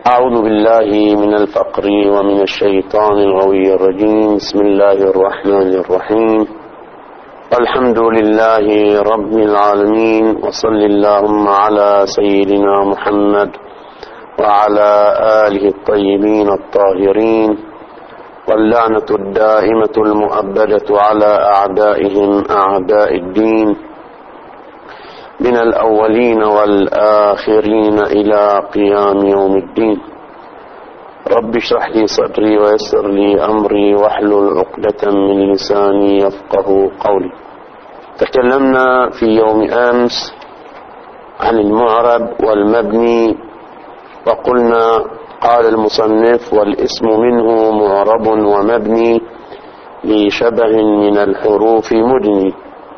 أعوذ بالله من الفقر ومن الشيطان الغوي الرجيم. بسم الله الرحمن الرحيم. الحمد لله رب العالمين، وصل اللهم على سيدنا محمد وعلى آله الطيبين الطاهرين، واللعنة الدائمة المؤبدة على أعدائهم أعداء الدين من الأولين والآخرين إلى قيام يوم الدين. رب اشرح لي صدري ويسر لي أمري واحلل عقدة من لساني يفقه قولي. تكلمنا في يوم أمس عن المعرب والمبني، وقلنا قال المصنف: والاسم منه معرب ومبني لشبه من الحروف مدني،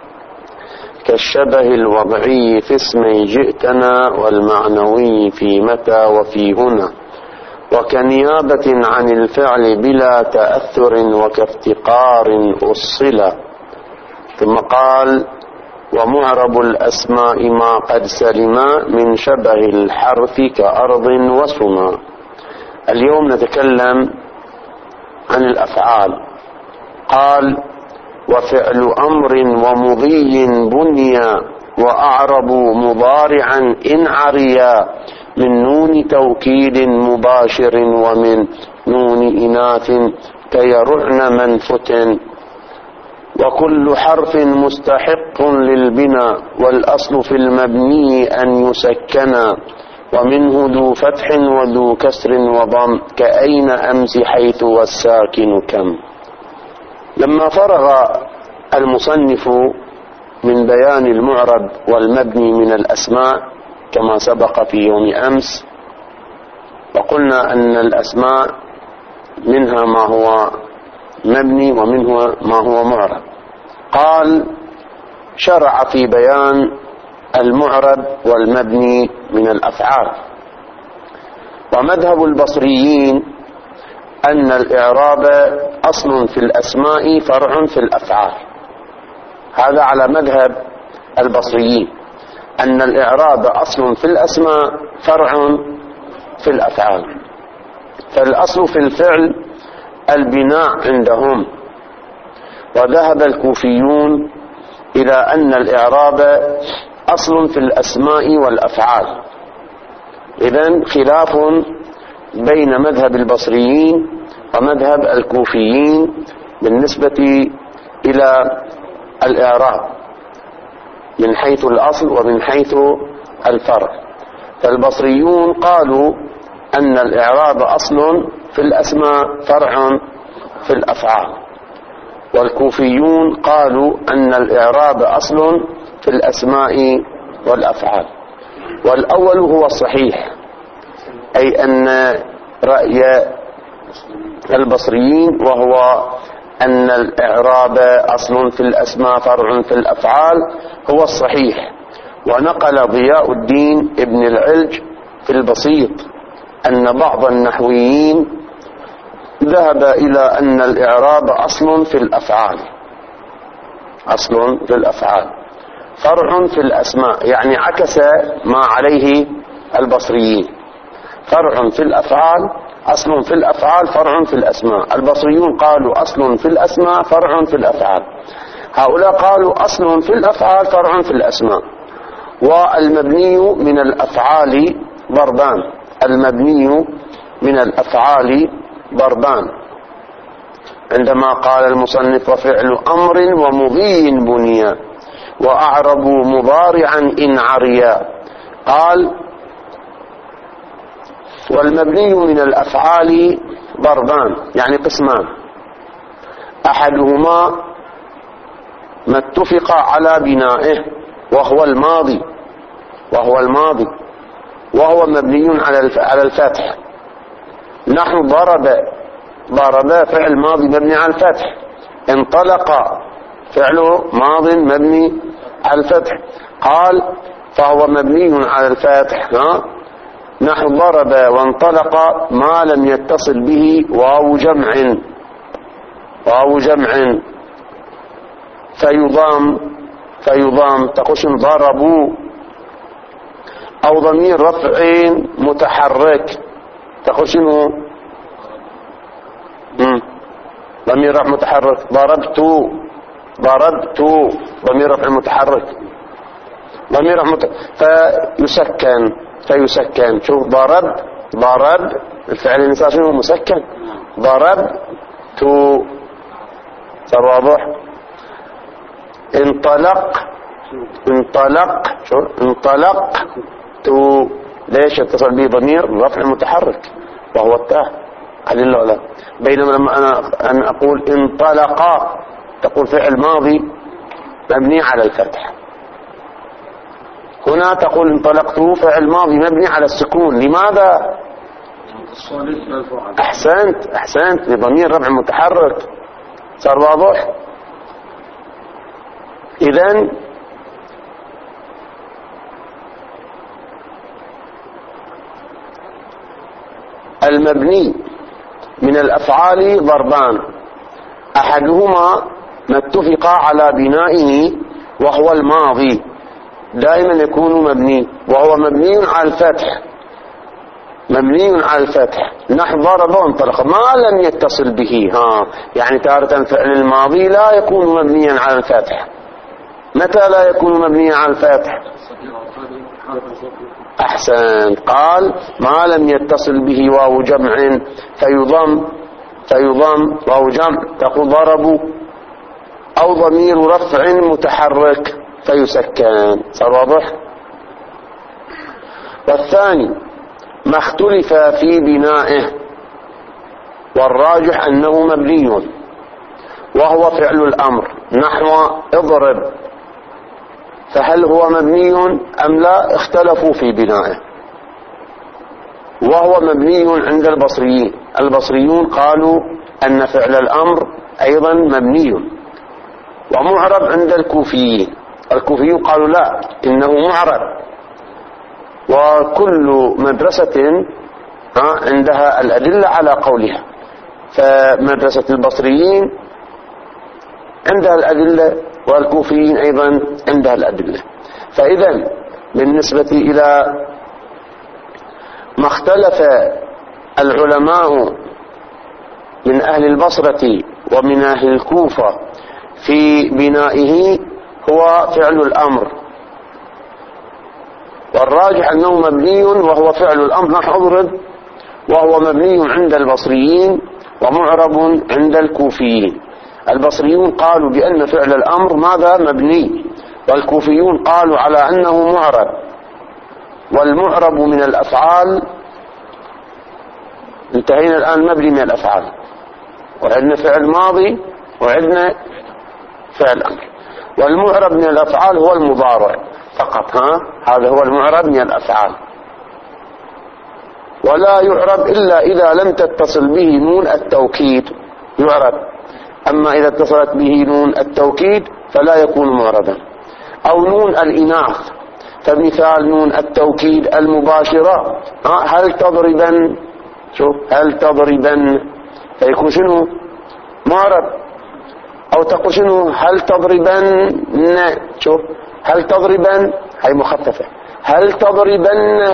كالشبه الوضعي في اسمي جئتنا، والمعنوي في متى وفي هنا، وكنيابة عن الفعل بلا تأثر، وكافتقار أصلا. ثم قال: ومعرب الأسماء ما قد سلما من شبه الحرف كأرض وسما. اليوم نتكلم عن الأفعال. قال: وفعل أمر ومضي بنيا، وأعرب مضارعا إن عريا، من نون توكيد مباشر ومن نون إناث كيرعن منفت، وكل حرف مستحق للبناء، والأصل في المبني أن يسكنا، ومنه ذو فتح وذو كسر وضم، كأين أمس حيث والساكن كم. لما فرغ المصنف من بيان المعرب والمبني من الأسماء كما سبق في يوم أمس، وقلنا أن الأسماء منها ما هو مبني ومنه ما هو معرب، قال: شرع في بيان المعرب والمبني من الأفعال. ومذهب البصريين أن الإعراب أصل في الأسماء فرع في الأفعال. هذا على مذهب البصريين، أن الإعراب أصل في الأسماء فرع في الأفعال. فالأصل في الفعل البناء عندهم. وذهب الكوفيون إلى أن الإعراب أصل في الأسماء والأفعال. إذن خلاف بين مذهب البصريين ومذهب الكوفيين بالنسبة إلى الإعراب من حيث الأصل ومن حيث الفرع. فالبصريون قالوا أن الإعراب أصل في الأسماء فرع في الأفعال، والكوفيون قالوا أن الإعراب أصل في الأسماء والأفعال. والأول هو الصحيح، أي أن رأي البصريين وهو أن الإعراب أصل في الأسماء فرع في الأفعال هو الصحيح. ونقل ضياء الدين ابن العلج في البسيط أن بعض النحويين ذهب إلى أن الإعراب أصل في الأفعال، أصل في الأفعال فرع في الأسماء، يعني عكس ما عليه البصريين. فرع في الأفعال، أصل في الأفعال فرع في الأسماء. البصريون قالوا أصل في الأسماء فرع في الأفعال، هؤلاء قالوا أصل في الأفعال فرع في الأسماء. والمبني من الأفعال ضربان، المبني من الأفعال ضربان. عندما قال المصنف: وفعل أمر ومضي بنيا، وأعرب مضارعا إن عريا، قال: والمبني من الأفعال ضربان، يعني قسمان. أحدهما ما اتفق على بنائه وهو الماضي، وهو مبني على الفتح. نحو ضرب فعل ماضي مبني على الفتح، انطلق فعله ماض مبني على الفتح، قال فهو مبني على الفتح. نحو ضرب وانطلق ما لم يتصل به واو جمع فيضام تقول ضربوا، أو ضمير رفع متحرك تقول شنو؟ ضمير رفع متحرك. ضربت ضمير رفع متحرك. ضمير رفع فيسكن. شوف ضرب الفعل الإنسان شنو؟ مسكن. ضربت. صار واضح؟ انطلقت. ليش اتصل به ضمير رفع متحرك وهو التاء؟ هذه اللغة. بينما لما أنا أقول انطلق تقول فعل ماضي مبني على الفتح. هنا تقول انطلقت فعل ماضي مبني على السكون. لماذا؟ أحسنت لضمير رفع متحرك. صار واضح؟ إذن المبني من الأفعال ضربان، أحدهما ما اتفق على بنائه وهو الماضي، دائما يكون مبني، وهو مبني على الفتح. نحو ضرب وانطلق ما لم يتصل به. يعني تارة فعل الماضي لا يكون مبنيا على الفتح. متى لا يكون مبنيا على الفتح؟ أحسن. قال ما لم يتصل به واو جمع فيضم واو جمع تقول ضربوا، أو ضمير رفع متحرك فيسكن. صار واضح؟ والثاني ما اختلف في بنائه والراجح أنه مبني، وهو فعل الأمر نحو اضرب، فهل هو مبني أم لا؟ اختلفوا في بنائه، وهو مبني عند البصريون قالوا أن فعل الأمر أيضا مبني، ومعرب عند الكوفيين قالوا لا إنه معرب. وكل مدرسة عندها الأدلة على قولها، فمدرسة البصريين عندها الأدلة والكوفيين أيضا عندها الأدلة. فإذا بالنسبة إلى ما اختلف العلماء من أهل البصرة ومن أهل الكوفة في بنائه هو فعل الأمر، والراجح أنه مبني وهو فعل الأمر نحو اضرب، وهو مبني عند البصريين ومعرب عند الكوفيين. البصريون قالوا بأن فعل الأمر ماذا؟ مبني، والكوفيون قالوا على أنه معرب. والمعرب من الأفعال انتهينا الآن مبني من الأفعال، وعندنا فعل ماضي وعندنا فعل أمر. والمعرب من الأفعال هو المضارع فقط. هذا هو المعرب من الأفعال، ولا يعرب إلا إذا لم تتصل به نون التوكيد يعرب. أما إذا اتصلت به نون التوكيد فلا يكون معربا، أو نون الإناث. فمثال نون التوكيد المباشرة هل تضربن، هل تضربن فيكون شنو؟ معرب. أو تقول شنو؟ هل تضربن، هل تضربن هي مخففة، هل تضربن.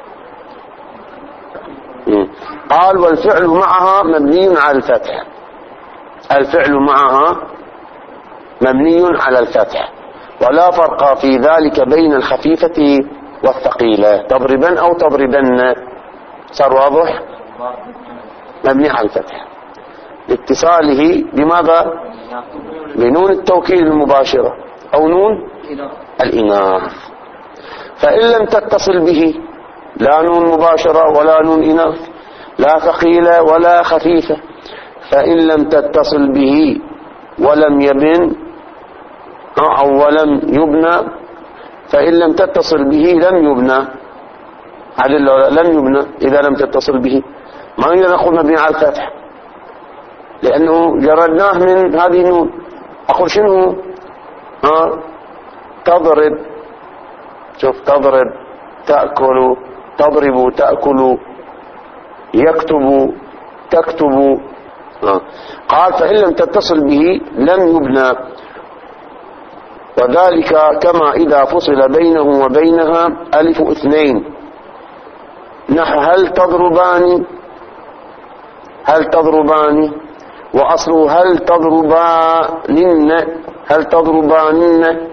قال والفعل معها مبني على الفتح، الفعل معها مبني على الفتح، ولا فرق في ذلك بين الخفيفة والثقيلة. تضربن أو تضربن. صار واضح؟ مبني على الفتح لاتصاله بماذا؟ بنون التوكيد المباشرة أو نون الإناث. فإن لم تتصل به لا نون مباشرة ولا نون إناث، لا ثقيلة ولا خفيفة، فإن لم تتصل به ولم يبن أو ولم يبنى، فإن لم تتصل به لم يبنى. لم يبنى إذا لم تتصل به، ما نقدر نقول مبني على الفتح لأنه جردناه من هذه النون. أقول شنو؟ تضرب، شوف تضرب، تأكل، تضرب، تأكل، يكتب، تكتب. قال فإن لم تتصل به لم يبنى، وذلك كما إذا فصل بينه وبينها ألف اثنين نحو هل تضربان هل تضربان، وأصله هل تضربانن، هل تضربانن،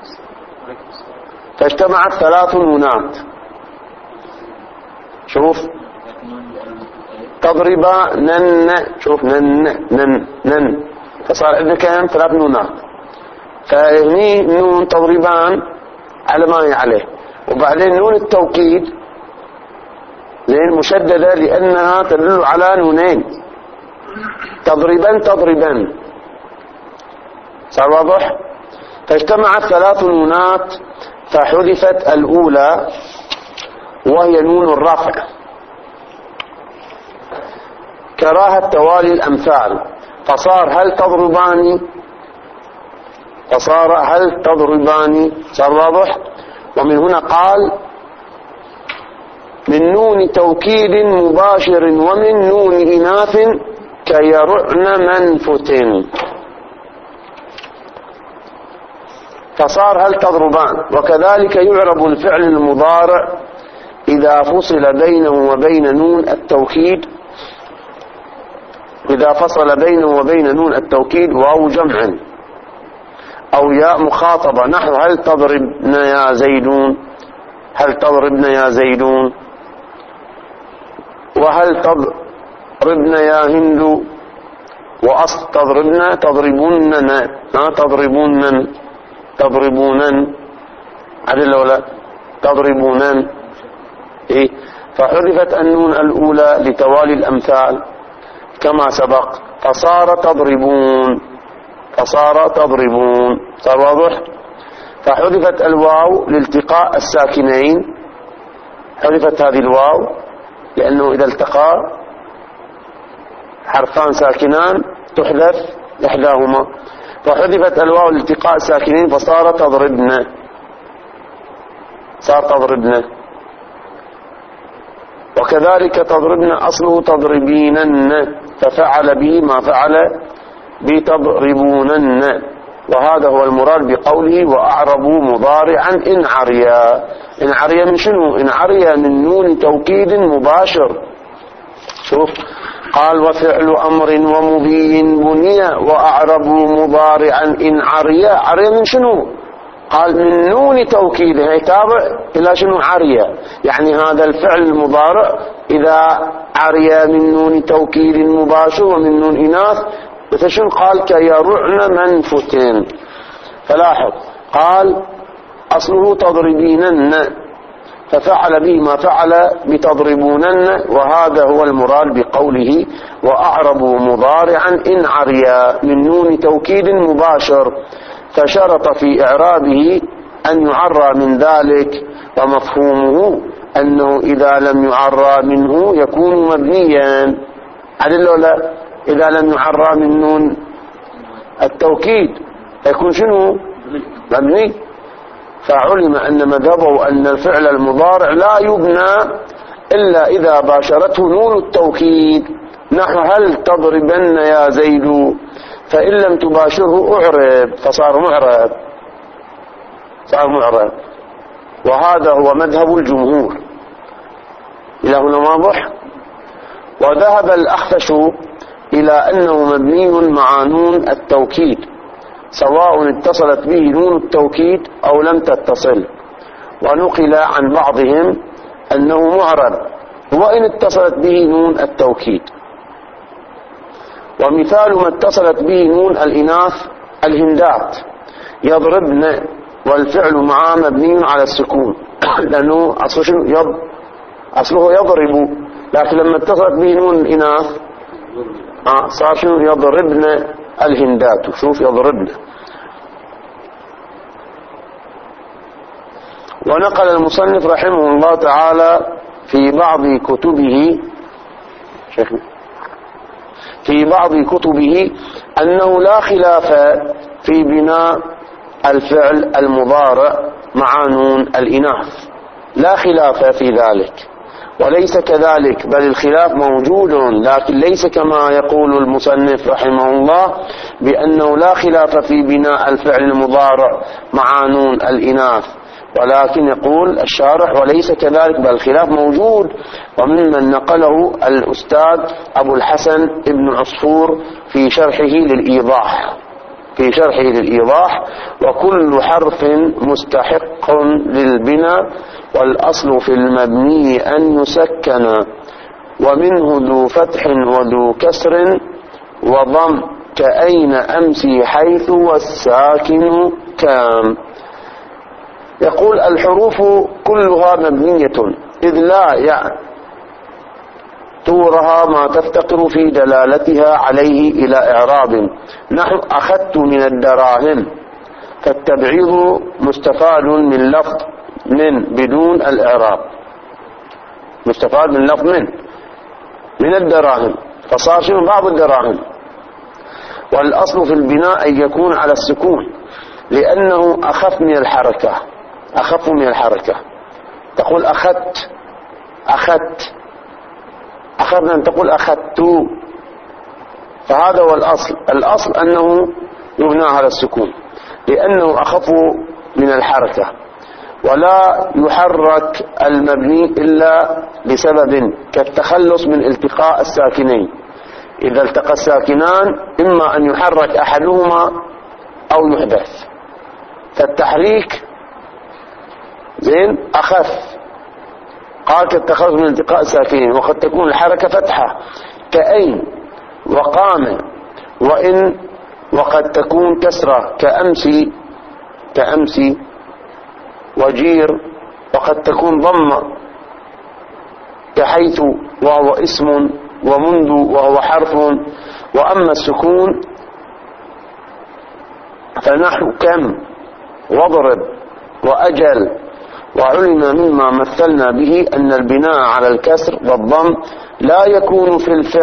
فاجتمعت 3 نونات. شوف تضربانن، شوف نن فصار عندنا كم 3 نونات. فهني نون تضربان على ما هي عليه، وبعدين نون التوكيد زين مشددة لأنها تدل على نونين، تضربا صار واضح. فاجتمعت 3 نونات فحذفت الأولى وهي نون الرفع كراهة توالي الأمثال، فصار هل تضربان، فصار هل تضربان، صار واضح. ومن هنا قال من نون توكيد مباشر ومن نون إناث كيرعن منفت، فصار هل تضربان. وكذلك يعرب الفعل المضارع إذا فصل بينه وبين نون التوكيد، إذا فصل بينه وبين نون التوكيد واو جمع أو ياء مخاطبة، نحو هل تضربن يا زيدون، هل تضربن يا زيدون، وهل تضربن يا هند، وأصل تضربن تضربونن، تضربونن عدل ولا تضربونن. إيه؟ فحذفت النون الأولى لتوالي الأمثال كما سبق، فصار تضربون، فصار تضربون، صار واضح. فحذفت الواو لالتقاء الساكنين، حذفت هذه الواو لأنه إذا التقى حرفان ساكنان تحذف إحداهما، فحذفت الواو لالتقاء الساكنين فصار تضربن، صار تضربن. وكذلك تضربن أصله تضربينن، ففعل به ما فعل بتضربونن، وهذا هو المراد بقوله وأعربوا مضارعا إن عريا. إن عريا من شنو؟ إن عريا من نون توكيد مباشر. شوف قال وفعل أمر ومضي بني وأعربوا مضارعا إن عريا، عريا من شنو؟ قال من نون توكيد، هي تابع إلى شنو؟ عريا، يعني هذا الفعل المضارع إذا عريا من نون توكيد مباشر ومن نون إناث مثل شنو؟ قال كيرعن منفتين. فلاحظ قال أصله تضربينن، ففعل به ما فعل بتضربونن، وهذا هو المراد بقوله وأعربوا مضارعا إن عريا من نون توكيد مباشر، فشرط في إعرابه أن يعرى من ذلك، ومفهومه أنه إذا لم يعرى منه يكون مبنيا. عدل ولا؟ إذا لم يعرى من نون التوكيد يكون شنو؟ مبني. فعلم أن مذهبه أن الفعل المضارع لا يبنى إلا إذا باشرته نون التوكيد، نحو هل تضربن يا زيد، فإن لم تباشره أعرب، فصار معرب، صار معرب. وهذا هو مذهب الجمهور. إلى هنا واضح. وذهب الأخفش إلى أنه مبني مع نون التوكيد سواء اتصلت به نون التوكيد أو لم تتصل، ونقل عن بعضهم أنه معرب وإن اتصلت به نون التوكيد. ومثال ما اتصلت به نون الإناث الهندات يضربن، والفعل معه مبني على السكون لأنه أصله يضرب، لكن لما اتصلت به نون الإناث صار شنو؟ يضربن الهندات. شوف يضربن. ونقل المصنف رحمه الله تعالى في بعض كتبه أنه لا خلاف في بناء الفعل المضارع مع نون الإناث، لا خلاف في ذلك، وليس كذلك، بل الخلاف موجود، لكن ليس كما يقول المصنف رحمه الله بأنه لا خلاف في بناء الفعل المضارع مع نون الإناث، ولكن يقول الشارح وليس كذلك، بل الخلاف موجود، وممن نقله الأستاذ أبو الحسن ابن عصفور في شرحه للإيضاح وكل حرف مستحق للبناء، والأصل في المبني أن يسكن، ومنه ذو فتح وذو كسر وضم، كأين أمسي حيث والساكن كام. يقول الحروف كلها مبنية، إذ لا يعتورها ما تفتقر في دلالتها عليه إلى إعراب، نحو أخذت من الدراهم، فالتبعيض مستفاد من لفظ من بدون الإعراب، مستفاد من لفظ من الدراهم، فصار شنو بعض الدراهم. والأصل في البناء أن يكون على السكون، لأنه أخف من الحركة. تقول أخذت أن تقول أخذت، فهذا هو الأصل أنه يبنى على السكون، لأنه أخف من الحركة. ولا يحرك المبني إلا بسبب، كالتخلص من التقاء الساكنين، إذا التقى الساكنان إما أن يحرك أحدهما أو يحدث، فالتحريك أخف، قال كالتخلص من التقاء الساكنين، وقد تكون الحركة فتحة كأين وقام، وإن، وقد تكون كسرة كأمسي وجير، وقد تكون ضمة كحيث وهو اسم، ومنذ وهو حرف. وأما السكون فنحو كم وضرب وأجل. وعلم مما مثلنا به أن البناء على الكسر والضم لا يكون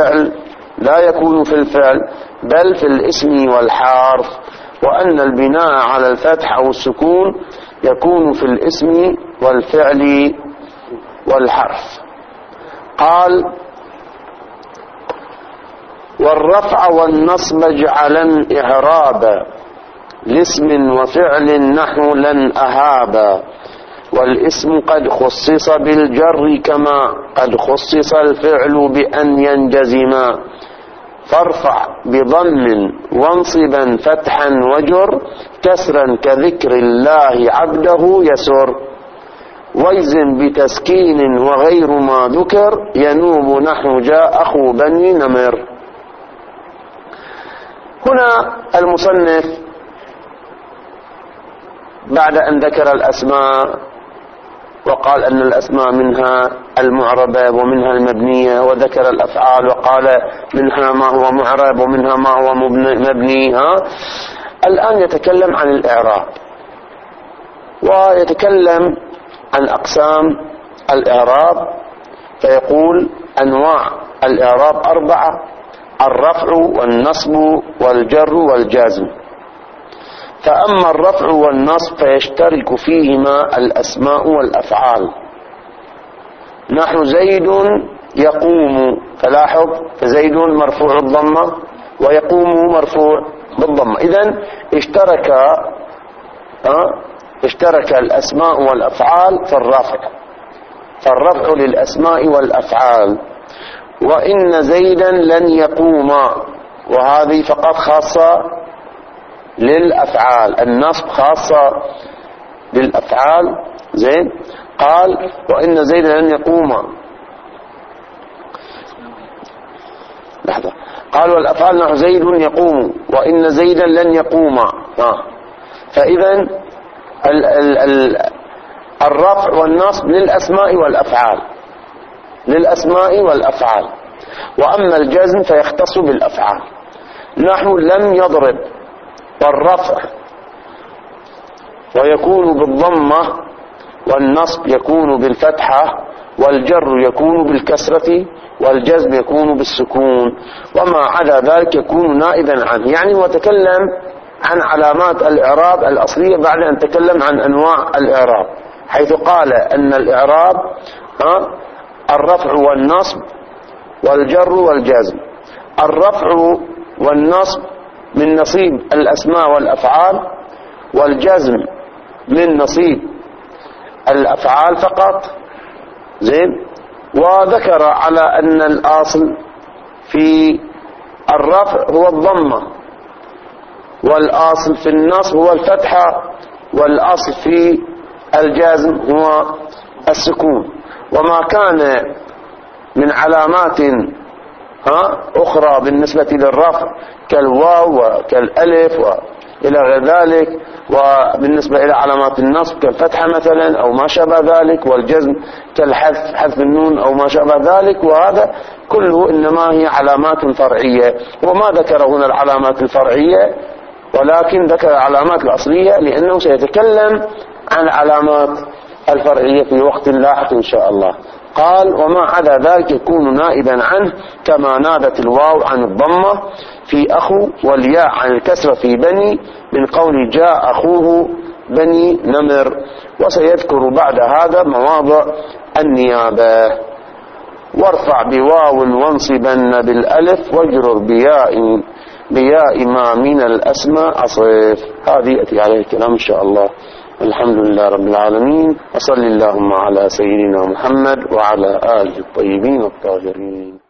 في الفعل بل في الاسم والحرف، وأن البناء على الفتح أو السكون يكون في الاسم والفعل والحرف. قال والرفع والنصب اجعلا إعرابا لاسم وفعل نحو لن أهابا، والاسم قد خصص بالجر كما قد خصص الفعل بأن ينجزما، فارفع بضم وانصبا فتحا وجر، كسرا كذكر الله عبده يسر، ويزن بتسكين وغير ما ذكر، ينوب نحو جاء أخو بني نمر. هنا المصنف بعد أن ذكر الأسماء وقال أن الأسماء منها المعربة ومنها المبنية، وذكر الأفعال وقال منها ما هو معرب ومنها ما هو مبني، الآن يتكلم عن الإعراب، ويتكلم عن أقسام الإعراب، فيقول أنواع الإعراب 4: الرفع والنصب والجر والجزم. فأما الرفع والنصب فيشترك فيهما الأسماء والأفعال، نحو زيد يقوم، فلاحظ زيد مرفوع الضمة ويقوم مرفوع بالضمة، إذن اشترك الأسماء والأفعال في الرفع، فالرفع للأسماء والأفعال. وإن زيدا لن يقوم، وهذه فقط خاصة للأفعال، النصب خاصة للأفعال. زين، قال وإن زيدا لن يقوم، لحظة، قال والأفعال نحو زيد يقوم وإن زيدا لن يقوم. فإذا الرفع والنصب للأسماء والأفعال، وأما الجزم فيختص بالأفعال، نحو لم يضرب، والرفع ويكون بالضمة، والنصب يكون بالفتحة، والجر يكون بالكسرة، والجزم يكون بالسكون، وما عدا ذلك يكون نائبا عنه. يعني هو تكلم عن علامات الإعراب الأصلية بعد أن تكلم عن أنواع الإعراب، حيث قال أن الإعراب الرفع والنصب والجر والجزم. الرفع والنصب من نصيب الأسماء والأفعال، والجزم من نصيب الأفعال فقط. زين. وذكر على أن الأصل في الرفع هو الضمة، والأصل في النصب هو الفتحة، والأصل في الجزم هو السكون. وما كان من علامات أخرى بالنسبة للرفع كالواو وكالألف وإلى غير ذلك، وبالنسبة إلى علامات النصب كالفتحة مثلا أو ما شابه ذلك، والجزم كالحذف، حذف النون أو ما شابه ذلك، وهذا كله إنما هي علامات فرعية. وما ذكر هنا العلامات الفرعية، ولكن ذكر العلامات الأصلية لأنه سيتكلم عن علامات الفرعية في وقت لاحق إن شاء الله. قال: وما عدا ذلك يكون نائبا عنه، كما نابت الواو عن الضمة في أخو، والياء عن الكسرة في بني، من قول جاء أخوه بني نمر. وسيذكر بعد هذا مواضع النيابة. وارفع بواو وانصبن بالألف، واجرر بياء ما من الأسماء أصف. هذه يأتي عليه الكلام إن شاء الله. الحمد لله رب العالمين، وصل اللهم على سيدنا محمد وعلى آله الطيبين الطاهرين.